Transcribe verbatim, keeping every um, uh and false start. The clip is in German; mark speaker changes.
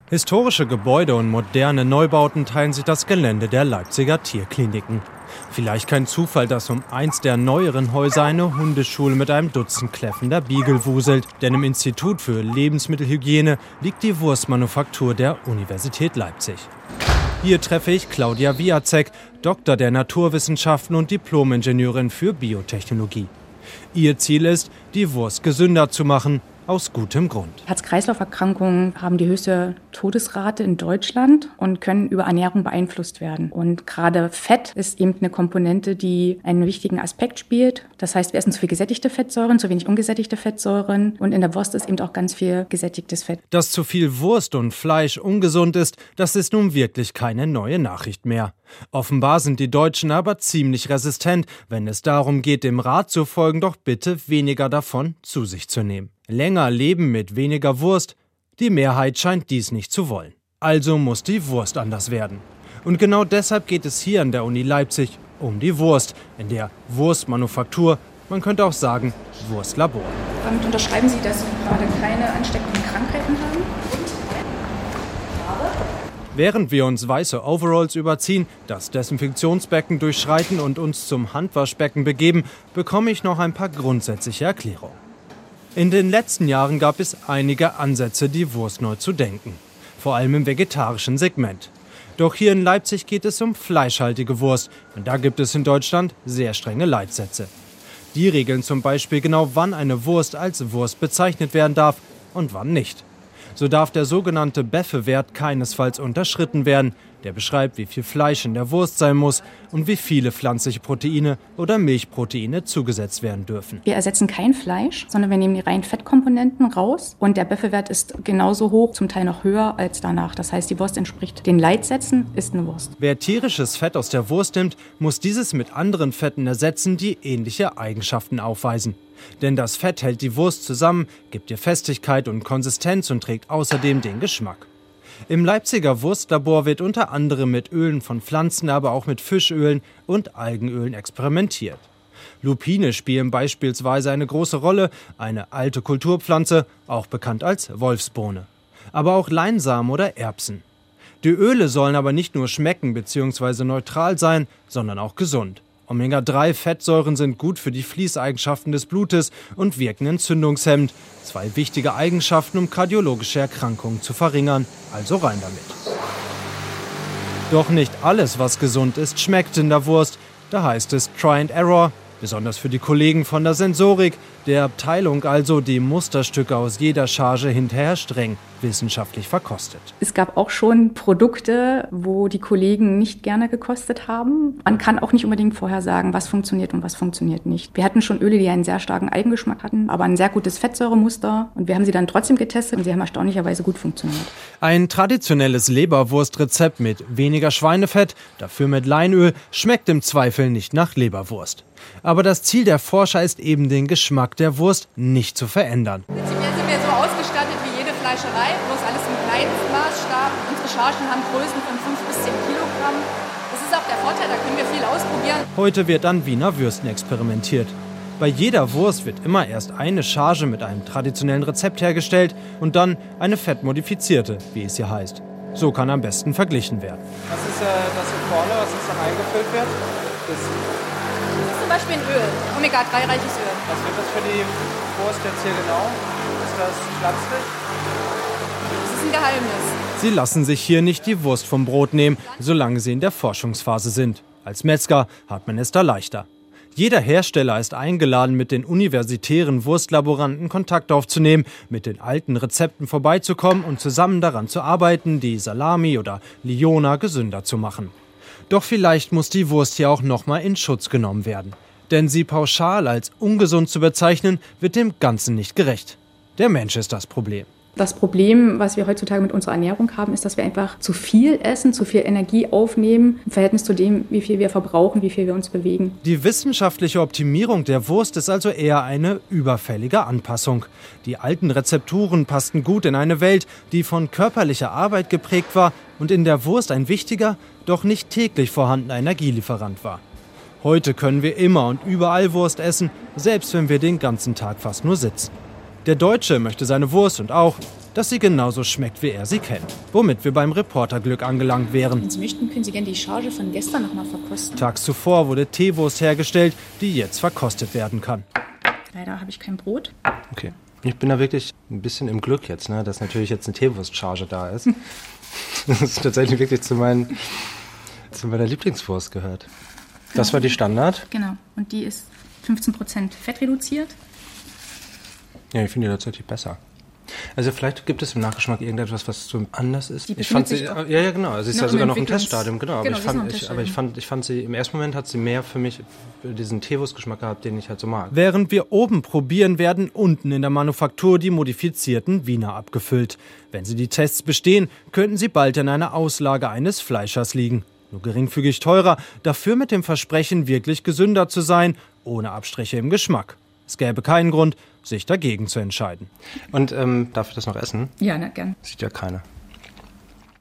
Speaker 1: Historische Gebäude und moderne Neubauten teilen sich das Gelände der Leipziger Tierkliniken. Vielleicht kein Zufall, dass um eins der neueren Häuser eine Hundeschule mit einem Dutzend kläffender Beagle wuselt. Denn im Institut für Lebensmittelhygiene liegt die Wurstmanufaktur der Universität Leipzig. Hier treffe ich Claudia Wiacek, Doktor der Naturwissenschaften und Diplom-Ingenieurin für Biotechnologie. Ihr Ziel ist, die Wurst gesünder zu machen, aus gutem Grund.
Speaker 2: Herz-Kreislauf-Erkrankungen haben die höchste Todesrate in Deutschland und können über Ernährung beeinflusst werden. Und gerade Fett ist eben eine Komponente, die einen wichtigen Aspekt spielt. Das heißt, wir essen zu viel gesättigte Fettsäuren, zu wenig ungesättigte Fettsäuren. Und in der Wurst ist eben auch ganz viel gesättigtes Fett.
Speaker 1: Dass zu viel Wurst und Fleisch ungesund ist, das ist nun wirklich keine neue Nachricht mehr. Offenbar sind die Deutschen aber ziemlich resistent, wenn es darum geht, dem Rat zu folgen, doch bitte weniger davon zu sich zu nehmen. Länger leben mit weniger Wurst, die Mehrheit scheint dies nicht zu wollen. Also muss die Wurst anders werden. Und genau deshalb geht es hier an der Uni Leipzig um die Wurst, in der Wurstmanufaktur, man könnte auch sagen Wurstlabor.
Speaker 2: Damit unterschreiben Sie, dass Sie gerade keine ansteckenden Krankheiten haben?
Speaker 1: Während wir uns weiße Overalls überziehen, das Desinfektionsbecken durchschreiten und uns zum Handwaschbecken begeben, bekomme ich noch ein paar grundsätzliche Erklärungen. In den letzten Jahren gab es einige Ansätze, die Wurst neu zu denken. Vor allem im vegetarischen Segment. Doch hier in Leipzig geht es um fleischhaltige Wurst. Und da gibt es in Deutschland sehr strenge Leitsätze. Die regeln zum Beispiel genau, wann eine Wurst als Wurst bezeichnet werden darf und wann nicht. So darf der sogenannte Beffe-Wert keinesfalls unterschritten werden. Der beschreibt, wie viel Fleisch in der Wurst sein muss und wie viele pflanzliche Proteine oder Milchproteine zugesetzt werden dürfen.
Speaker 2: Wir ersetzen kein Fleisch, sondern wir nehmen die reinen Fettkomponenten raus. Und der Beffe-Wert ist genauso hoch, zum Teil noch höher als danach. Das heißt, die Wurst entspricht den Leitsätzen, ist eine Wurst.
Speaker 1: Wer tierisches Fett aus der Wurst nimmt, muss dieses mit anderen Fetten ersetzen, die ähnliche Eigenschaften aufweisen. Denn das Fett hält die Wurst zusammen, gibt ihr Festigkeit und Konsistenz und trägt außerdem den Geschmack. Im Leipziger Wurstlabor wird unter anderem mit Ölen von Pflanzen, aber auch mit Fischölen und Algenölen experimentiert. Lupine spielen beispielsweise eine große Rolle, eine alte Kulturpflanze, auch bekannt als Wolfsbohne. Aber auch Leinsamen oder Erbsen. Die Öle sollen aber nicht nur schmecken bzw. neutral sein, sondern auch gesund. Omega drei Fettsäuren sind gut für die Fließeigenschaften des Blutes und wirken entzündungshemmend. Zwei wichtige Eigenschaften, um kardiologische Erkrankungen zu verringern. Also rein damit. Doch nicht alles, was gesund ist, schmeckt in der Wurst. Da heißt es Try and Error, besonders für die Kollegen von der Sensorik, der Abteilung also, die Musterstücke aus jeder Charge hinterher streng wissenschaftlich verkostet.
Speaker 2: Es gab auch schon Produkte, wo die Kollegen nicht gerne gekostet haben. Man kann auch nicht unbedingt vorher sagen, was funktioniert und was funktioniert nicht. Wir hatten schon Öle, die einen sehr starken Eigengeschmack hatten, aber ein sehr gutes Fettsäuremuster. Und wir haben sie dann trotzdem getestet und sie haben erstaunlicherweise gut funktioniert.
Speaker 1: Ein traditionelles Leberwurstrezept mit weniger Schweinefett, dafür mit Leinöl, schmeckt im Zweifel nicht nach Leberwurst. Aber das Ziel der Forscher ist eben, den Geschmack der Wurst nicht zu verändern.
Speaker 3: Prinzipiell sind wir so ausgestattet wie jede Fleischerei, bloß alles im kleinen Maßstab. Unsere Chargen haben Größen von fünf bis zehn Kilogramm. Das ist auch der Vorteil, da können wir viel ausprobieren.
Speaker 1: Heute wird an Wiener Würsten experimentiert. Bei jeder Wurst wird immer erst eine Charge mit einem traditionellen Rezept hergestellt und dann eine fettmodifizierte, wie es hier heißt. So kann am besten verglichen werden.
Speaker 4: Was ist äh, das hier vorne, was jetzt noch eingefüllt wird? Das
Speaker 3: Das ist zum Beispiel ein Öl, Omega drei reiches Öl.
Speaker 4: Was wird das für die Wurst jetzt hier genau? Ist das pflanzlich?
Speaker 3: Das ist ein Geheimnis.
Speaker 1: Sie lassen sich hier nicht die Wurst vom Brot nehmen, solange sie in der Forschungsphase sind. Als Metzger hat man es da leichter. Jeder Hersteller ist eingeladen, mit den universitären Wurstlaboranten Kontakt aufzunehmen, mit den alten Rezepten vorbeizukommen und zusammen daran zu arbeiten, die Salami oder Liona gesünder zu machen. Doch vielleicht muss die Wurst hier auch nochmal in Schutz genommen werden. Denn sie pauschal als ungesund zu bezeichnen, wird dem Ganzen nicht gerecht. Der Mensch ist das Problem.
Speaker 2: Das Problem, was wir heutzutage mit unserer Ernährung haben, ist, dass wir einfach zu viel essen, zu viel Energie aufnehmen im Verhältnis zu dem, wie viel wir verbrauchen, wie viel wir uns bewegen.
Speaker 1: Die wissenschaftliche Optimierung der Wurst ist also eher eine überfällige Anpassung. Die alten Rezepturen passten gut in eine Welt, die von körperlicher Arbeit geprägt war und in der Wurst ein wichtiger, doch nicht täglich vorhandener Energielieferant war. Heute können wir immer und überall Wurst essen, selbst wenn wir den ganzen Tag fast nur sitzen. Der Deutsche möchte seine Wurst und auch dass sie genauso schmeckt, wie er sie kennt. Womit wir beim Reporterglück angelangt wären.
Speaker 2: Wenn Sie möchten, können Sie gerne die Charge von gestern noch mal verkosten.
Speaker 1: Tags zuvor wurde Teewurst hergestellt, die jetzt verkostet werden kann.
Speaker 2: Leider habe ich kein Brot.
Speaker 5: Okay. Ich bin da wirklich ein bisschen im Glück jetzt, ne, dass natürlich jetzt eine Teewurstcharge da ist. Das ist tatsächlich wirklich zu, meinen, zu meiner Lieblingswurst gehört. Das war die Standard?
Speaker 2: Genau. Und die ist fünfzehn Prozent Fett reduziert.
Speaker 5: Ja, ich finde die tatsächlich besser. Also vielleicht gibt es im Nachgeschmack irgendetwas, was so anders ist.
Speaker 2: Die
Speaker 5: ich fand sie,
Speaker 2: doch
Speaker 5: ja, ja, genau. Sie ist ja sogar noch im Teststadium, genau.
Speaker 2: genau
Speaker 5: aber, ich fand, ich, aber ich fand, ich fand sie, im ersten Moment hat sie mehr für mich diesen Teewurstgeschmack gehabt, den ich halt so mag.
Speaker 1: Während wir oben probieren, werden unten in der Manufaktur die modifizierten Wiener abgefüllt. Wenn sie die Tests bestehen, könnten sie bald in einer Auslage eines Fleischers liegen. Nur geringfügig teurer, dafür mit dem Versprechen, wirklich gesünder zu sein, ohne Abstriche im Geschmack. Es gäbe keinen Grund, sich dagegen zu entscheiden.
Speaker 5: Und ähm, darf ich das noch essen?
Speaker 2: Ja, na, gern.
Speaker 5: Sieht ja keiner.